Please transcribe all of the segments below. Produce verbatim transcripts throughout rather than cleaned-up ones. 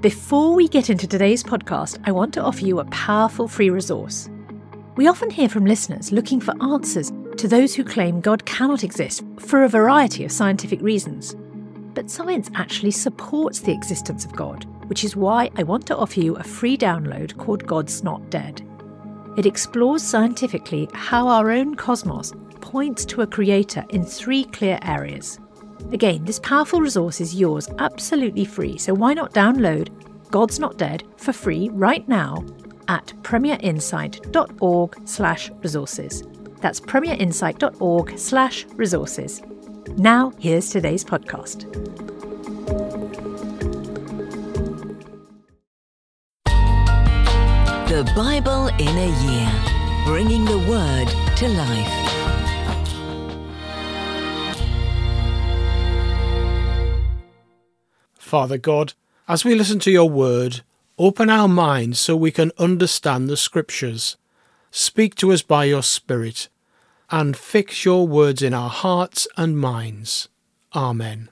Before we get into today's podcast, I want to offer you a powerful free resource. We often hear from listeners looking for answers to those who claim God cannot exist for a variety of scientific reasons. But science actually supports the existence of God, which is why I want to offer you a free download called God's Not Dead. It explores scientifically how our own cosmos points to a creator in three clear areas. Again, this powerful resource is yours absolutely free, so why not download God's Not Dead for free right now at premierinsight.org slash resources. That's premierinsight.org slash resources. Now, here's today's podcast. The Bible in a Year, bringing the Word to life. Father God, as we listen to your word, open our minds so we can understand the Scriptures. Speak to us by your Spirit, and fix your words in our hearts and minds. Amen.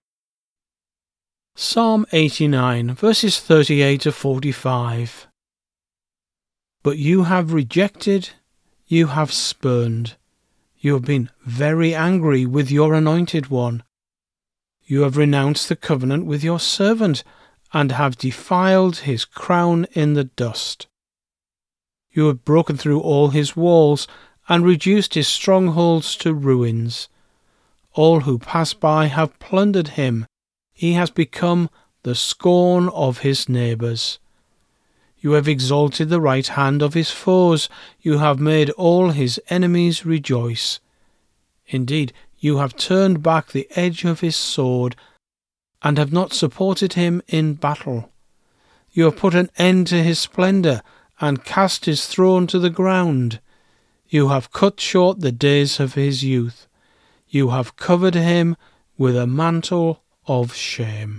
Psalm eighty-nine, verses thirty-eight to forty-five. But you have rejected, you have spurned, you have been very angry with your anointed one. You have renounced the covenant with your servant, and have defiled his crown in the dust. You have broken through all his walls, and reduced his strongholds to ruins. All who pass by have plundered him. He has become the scorn of his neighbours. You have exalted the right hand of his foes. You have made all his enemies rejoice. Indeed, you have turned back the edge of his sword, and have not supported him in battle. You have put an end to his splendour, and cast his throne to the ground. You have cut short the days of his youth. You have covered him with a mantle of shame.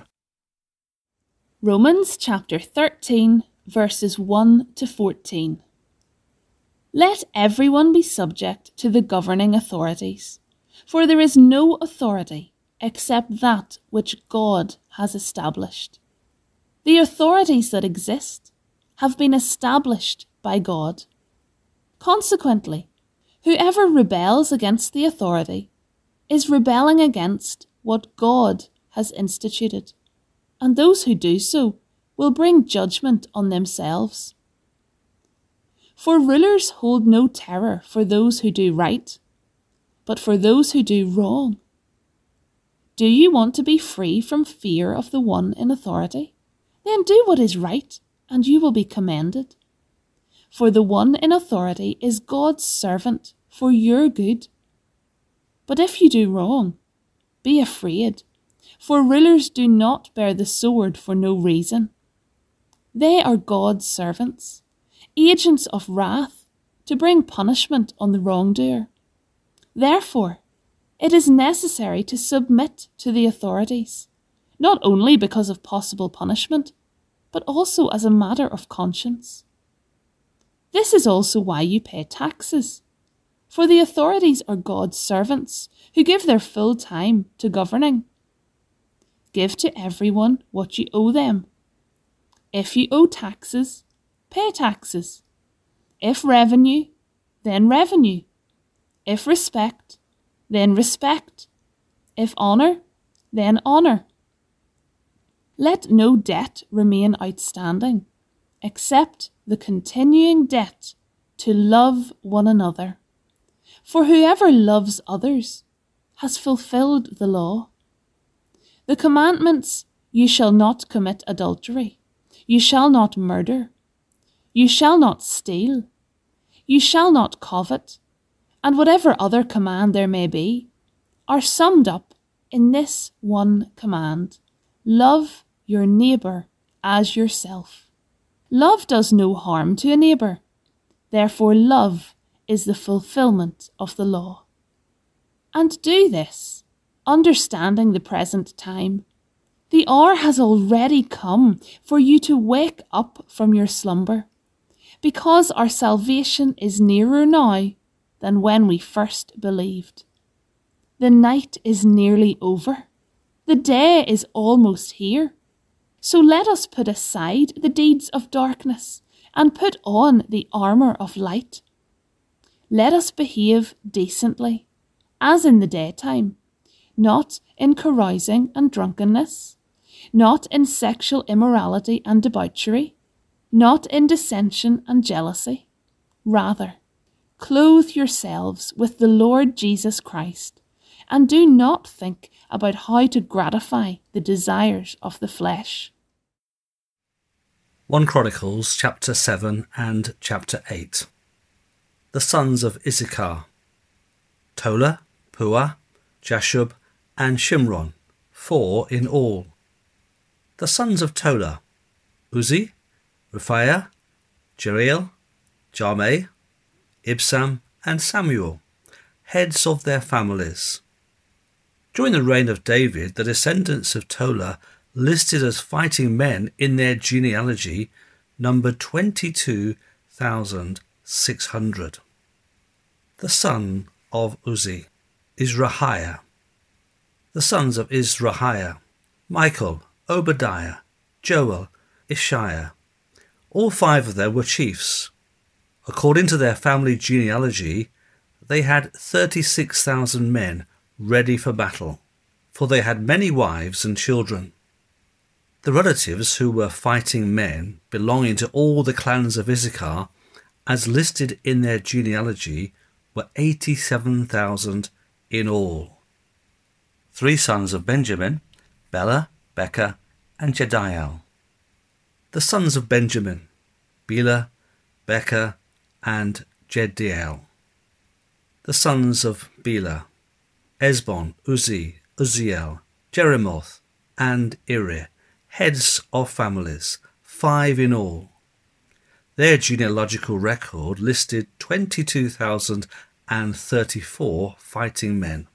Romans chapter thirteen, verses one to fourteen. Let everyone be subject to the governing authorities, for there is no authority except that which God has established. The authorities that exist have been established by God. Consequently, whoever rebels against the authority is rebelling against what God has instituted, and those who do so will bring judgment on themselves. For rulers hold no terror for those who do right, but for those who do wrong. Do you want to be free from fear of the one in authority? Then do what is right, and you will be commended. For the one in authority is God's servant for your good. But if you do wrong, be afraid, for rulers do not bear the sword for no reason. They are God's servants, agents of wrath, to bring punishment on the wrongdoer. Therefore, it is necessary to submit to the authorities, not only because of possible punishment, but also as a matter of conscience. This is also why you pay taxes, for the authorities are God's servants who give their full time to governing. Give to everyone what you owe them. If you owe taxes, pay taxes. If revenue, then revenue. If respect, then respect. If honour, then honour. Let no debt remain outstanding, except the continuing debt to love one another. For whoever loves others has fulfilled the law. The commandments, you shall not commit adultery, you shall not murder, you shall not steal, you shall not covet, and whatever other command there may be, are summed up in this one command: love your neighbour as yourself. Love does no harm to a neighbour. Therefore, love is the fulfilment of the law. And do this, understanding the present time. The hour has already come for you to wake up from your slumber, because our salvation is nearer now than when we first believed. The night is nearly over. The day is almost here. So let us put aside the deeds of darkness and put on the armour of light. Let us behave decently, as in the daytime, not in carousing and drunkenness, not in sexual immorality and debauchery, not in dissension and jealousy. Rather, clothe yourselves with the Lord Jesus Christ, and do not think about how to gratify the desires of the flesh. First Chronicles chapter seven and chapter eight. The sons of Issachar: Tola, Puah, Jashub, and Shimron, four in all. The sons of Tola: Uzzi, Rephaiah, Jeriel, Jarmeh, Ibsam, and Samuel, heads of their families. During the reign of David, the descendants of Tola, listed as fighting men in their genealogy, numbered twenty-two thousand six hundred. The son of Uzzi: Izrahiah. The sons of Izrahiah: Michael, Obadiah, Joel, Ishiah. All five of them were chiefs. According to their family genealogy, they had thirty-six thousand men ready for battle, for they had many wives and children. The relatives who were fighting men belonging to all the clans of Issachar, as listed in their genealogy, were eighty-seven thousand in all. Three sons of Benjamin: Bela, Becca, and Jediael. The sons of Benjamin: Bela, Becca, and Jediael. The sons of Bela: Esbon, Uzzi, Uzziel, Jeremoth, and Iri, heads of families, five in all. Their genealogical record listed twenty-two thousand thirty-four fighting men.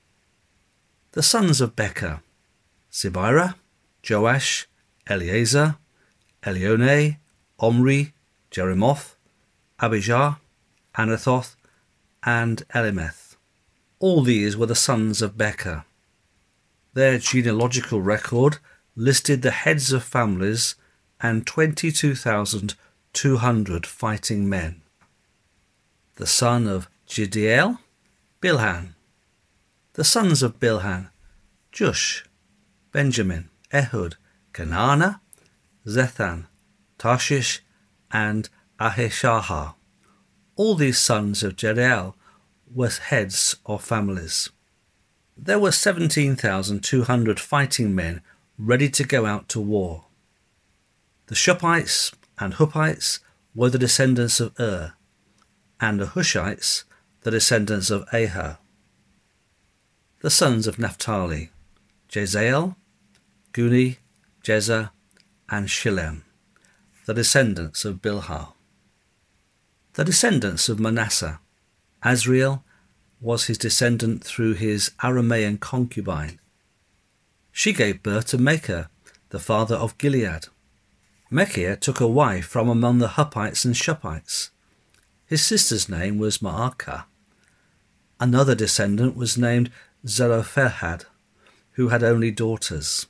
The sons of Becca: Sibirah, Joash, Eleazar, Elionai, Omri, Jeremoth, Abijah, Anathoth, and Elimeth. All these were the sons of Becca. Their genealogical record listed the heads of families and twenty-two thousand two hundred fighting men. The son of Jediael: Bilhan. The sons of Bilhan: Jush, Benjamin, Ehud, Kenana, Zethan, Tarshish, and Ahishahar. All these sons of Jediael were heads of families. There were seventeen thousand two hundred fighting men ready to go out to war. The Shuppites and Huppites were the descendants of Ur, and the Hushites the descendants of Ahah. The sons of Naphtali: Jezael, Guni, Jezer, and Shillem, the descendants of Bilhah. The descendants of Manasseh: Azriel was his descendant through his Aramean concubine. She gave birth to Machir, the father of Gilead. Machir took a wife from among the Huppites and Shuppites. His sister's name was Maacah. Another descendant was named Zelophehad, who had only daughters.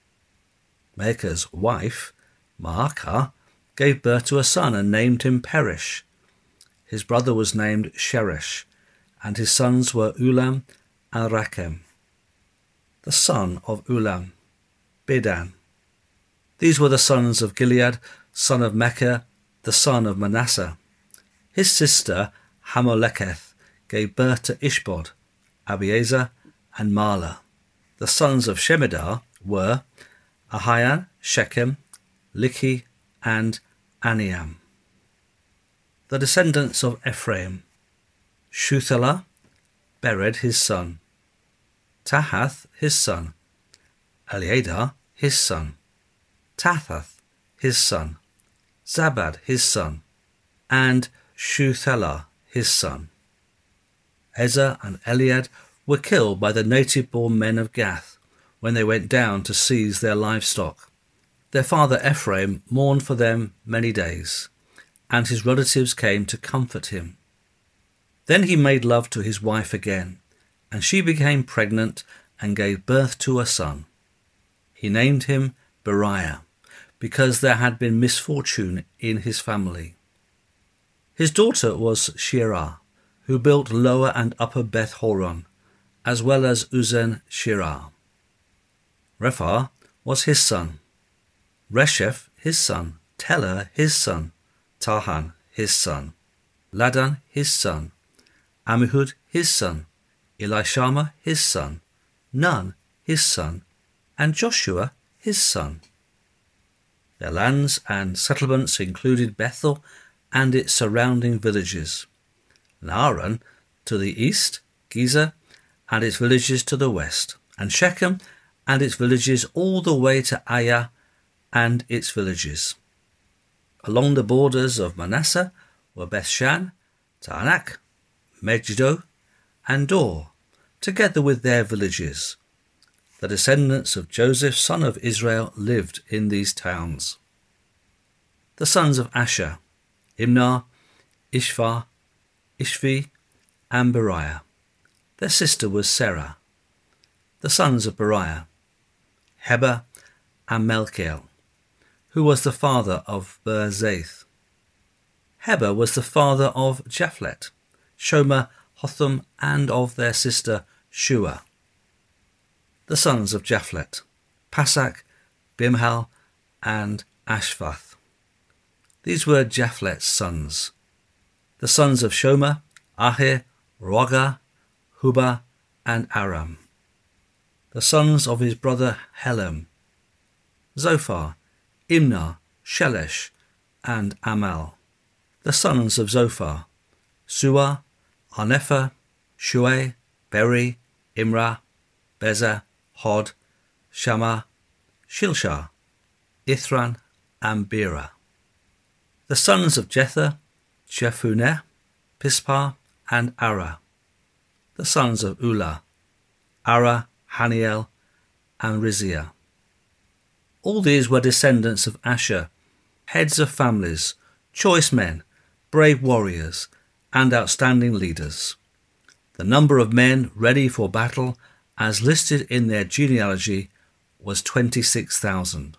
Machir's wife, Maacah, gave birth to a son and named him Perish. His brother was named Sheresh, and his sons were Ulam and Rakem. The son of Ulam: Bedan. These were the sons of Gilead, son of Machir, the son of Manasseh. His sister Hamoleketh gave birth to Ishbod, Abiezer, and Mala. The sons of Shemida were Ahian, Shechem, Likhi, and Aniam. The descendants of Ephraim: Shuthelah, Bered his son, Tahath his son, Eliada his son, Tathath his son, Zabad his son, and Shuthelah his son. Ezer and Eliad were killed by the native-born men of Gath when they went down to seize their livestock. Their father Ephraim mourned for them many days, and his relatives came to comfort him. Then he made love to his wife again, and she became pregnant and gave birth to a son. He named him Beriah, because there had been misfortune in his family. His daughter was Shirah, who built Lower and Upper Beth Horon, as well as Uzen Shirah. Rephah was his son, Resheph his son, Telah his son, Tahan his son, Ladan his son, Ammihud his son, Elishama his son, Nun his son, and Joshua his son. Their lands and settlements included Bethel and its surrounding villages, Naaran to the east, Gezer and its villages to the west, and Shechem and its villages all the way to Ayah and its villages. Along the borders of Manasseh were Bethshan, Taanach, Megiddo, and Dor, together with their villages. The descendants of Joseph, son of Israel, lived in these towns. The sons of Asher, Imnah, Ishvah, Ishvi, and Beriah. Their sister was Serah. The sons of Beriah, Heber and Melchiel, who was the father of Berzaith. Heber was the father of Japhlet, Shomer, Hotham, and of their sister Shua. The sons of Japhlet, Pasak, Bimhal, and Ashvath. These were Japhlet's sons. The sons of Shomer, Ahir, Roga, Hubah, and Aram. The sons of his brother Helem, Zophar, Imnah, Shelesh, and Amal. The sons of Zophar, Suah, Harnepher, Shuai, Beri, Imrah, Beza, Hod, Shammah, Shilshah, Ithran, and Bera. The sons of Jether, Jephunneh, Pispah, and Ara. The sons of Ulah, Ara, Haniel, and Riziah. All these were descendants of Asher, heads of families, choice men, brave warriors, and outstanding leaders. The number of men ready for battle, as listed in their genealogy, was twenty-six thousand.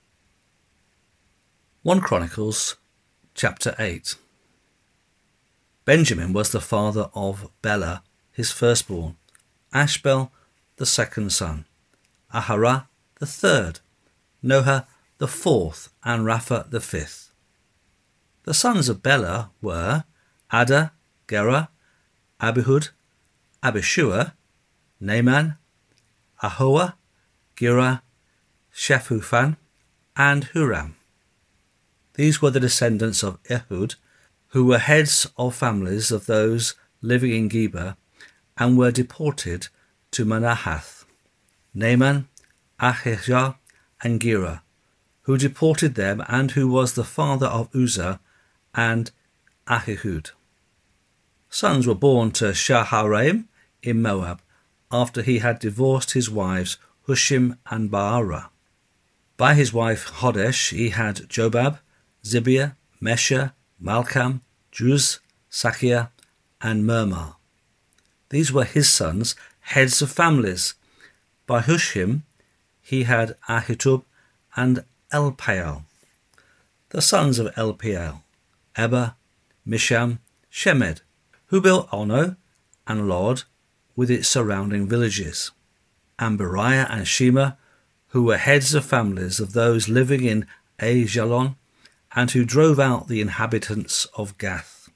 First Chronicles chapter eight. Benjamin was the father of Bela, his firstborn, Ashbel, the second son, Aharah, the third, Noah, the fourth, and Rapha, the fifth. The sons of Bela were Ada, Gera, Abihud, Abishua, Naaman, Ahoah, Gira, Shephufan, and Huram. These were the descendants of Ehud, who were heads of families of those living in Geba, and were deported to Manahath. Naaman, Ahijah, and Gira, who deported them, and who was the father of Uzzah and Ahihud. Sons were born to Shaharaim in Moab, after he had divorced his wives Hushim and Baara. By his wife Hodesh he had Jobab, Zibiah, Mesha, Malcham, Juz, Sakia, and Mirmah. These were his sons, heads of families. By Hushim he had Ahitub and Elpaal. The sons of Elpaal, Eber, Misham, Shemed, who built Ono and Lod with its surrounding villages, and Beriah and Shema, who were heads of families of those living in Aijalon, and who drove out the inhabitants of Gath.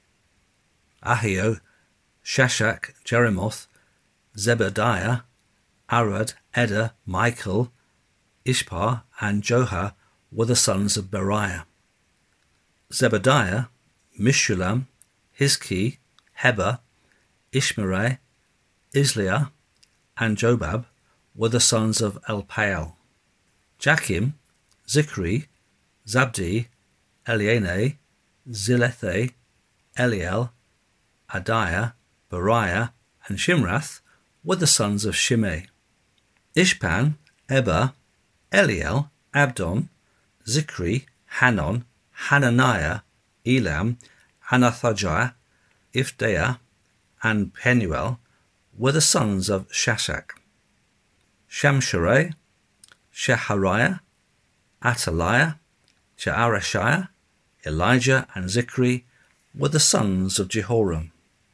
Ahio, Shashak, Jeremoth, Zebediah, Arad, Eder, Michael, Ishpah, and Joha were the sons of Beriah. Zebediah, Mishulam, Hizki, Heber, Ishmerai, Isliah, and Jobab were the sons of Elpaal. Jachim, Zichri, Zabdi, Eliane, Zilethe, Eliel, Adiah, Beriah, and Shimrath were the sons of Shimei. Ishpan, Eber, Eliel, Abdon, Zichri, Hanon, Hananiah, Elam, Anathajah, Ifdeah, and Penuel were the sons of Shashak. Shamsherai, Shehariah, Ataliah, Jaareshiah, Elijah and Zikri were the sons of Jehoram.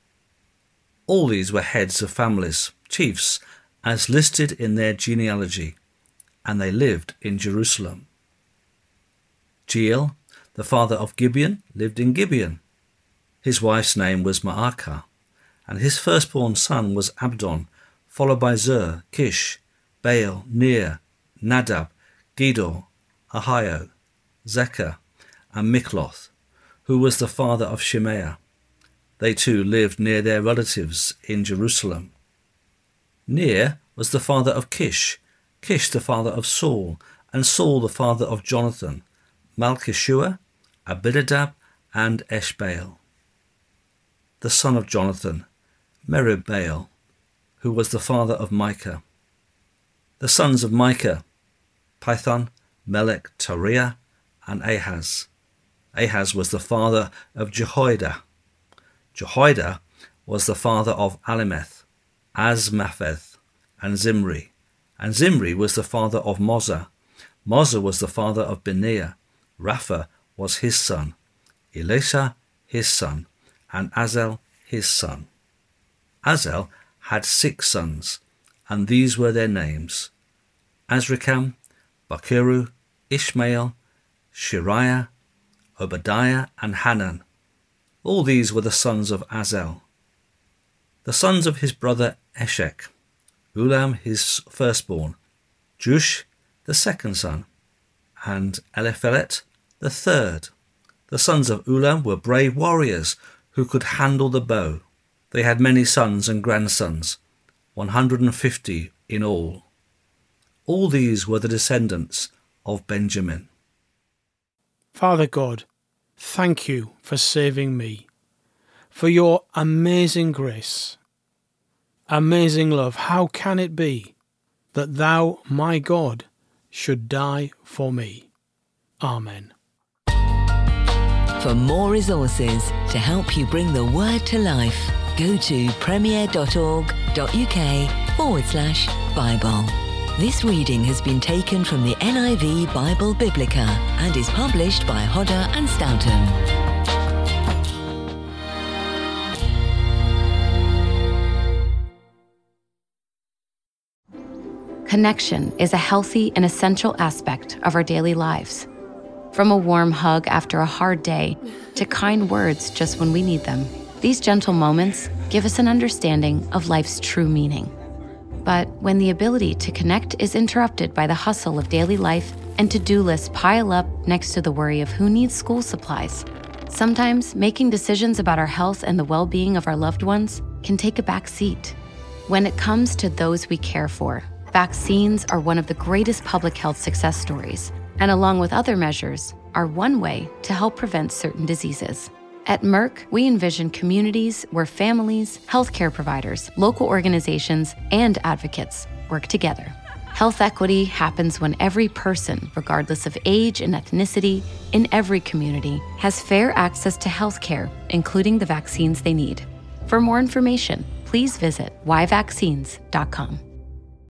All these were heads of families, chiefs, as listed in their genealogy, and they lived in Jerusalem. Jeiel, the father of Gibeon, lived in Gibeon. His wife's name was Maacah, and his firstborn son was Abdon, followed by Zur, Kish, Baal, Ner, Nadab, Gedor, Ahio, Zechar, and Mikloth, who was the father of Shemaiah. They too lived near their relatives in Jerusalem. Ner was the father of Kish, Kish the father of Saul, and Saul the father of Jonathan, Malchishua, Abinadab, and Eshbaal. The son of Jonathan, Merib-Baal, who was the father of Micah. The sons of Micah, Pithon, Melech, Tariah, and Ahaz. Ahaz was the father of Jehoiada. Jehoiada was the father of Alimeth, Azmapheth, and Zimri. And Zimri was the father of Moza. Moza was the father of Benaiah. Rapha was his son. Elisha his son. And Azel his son. Azel had six sons, and these were their names: Azrikam, Bakiru, Ishmael, Shiriah, Obadiah, and Hanan. All these were the sons of Azel. The sons of his brother Eshek: Ulam his firstborn, Jush the second son, and Eliphelet the third. The sons of Ulam were brave warriors who could handle the bow. They had many sons and grandsons, one hundred and fifty in all. All these were the descendants of Benjamin. Father God, thank you for saving me, for your amazing grace, amazing love. How can it be that thou, my God, should die for me? Amen. For more resources to help you bring the word to life, go to premier.org.uk forward slash Bible. This reading has been taken from the N I V Bible Biblica and is published by Hodder and Stoughton. Connection is a healthy and essential aspect of our daily lives. From a warm hug after a hard day to kind words just when we need them, these gentle moments give us an understanding of life's true meaning. But when the ability to connect is interrupted by the hustle of daily life and to-do lists pile up next to the worry of who needs school supplies, sometimes making decisions about our health and the well-being of our loved ones can take a back seat. When it comes to those we care for, vaccines are one of the greatest public health success stories, and along with other measures, are one way to help prevent certain diseases. At Merck, we envision communities where families, healthcare providers, local organizations, and advocates work together. Health equity happens when every person, regardless of age and ethnicity, in every community, has fair access to healthcare, including the vaccines they need. For more information, please visit why vaccines dot com.